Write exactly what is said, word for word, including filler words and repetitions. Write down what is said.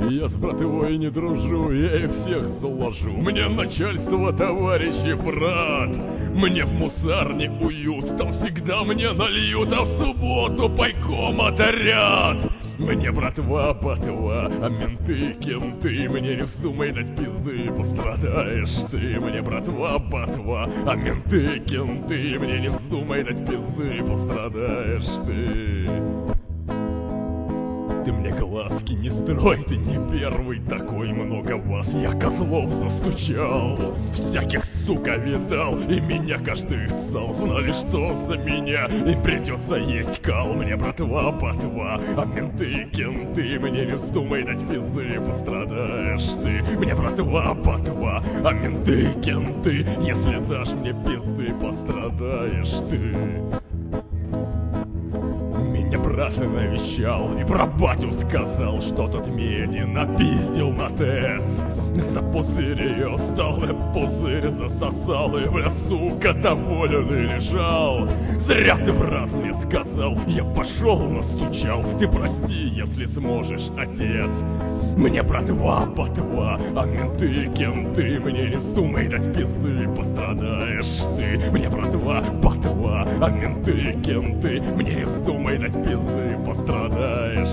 Я с братвой не дружу, я их всех заложу. Мне начальство, товарищ и брат. Мне в мусарне уют, там всегда мне нальют, а в субботу пайком отряд. Мне братва, ботва, а менты, кенты. Мне не вздумай дать пизды, пострадаешь ты. Мне братва, ботва, а менты, кенты. Мне не вздумай дать пизды, пострадаешь ты. Ты мне глазки не строй, ты не первый такой, много вас я козлов застучал. Всяких, сука, видал, и меня каждый ссал. Знали, что за меня им придется есть кал. Мне братва, ботва, а менты, кенты. Мне не вздумай дать пизды, пострадаешь ты. Мне братва, ботва, а менты, кенты. Если дашь мне пизды, пострадаешь ты. Меня брат навещал и про батю сказал, что тот меди напиздил на ТЭЦ. За пузырь ее стал, я пузырь засосал, и, бля, сука, доволен и лежал. Зря ты, брат, мне сказал, я пошел настучал. Ты прости, если сможешь, отец. Мне братва, ботва, а менты, кенты. Мне не вздумай дать пизды, пострадаешь ты. Мне братва, ботва, а менты, кенты. Мне не вздумай дать пизды, пострадаешь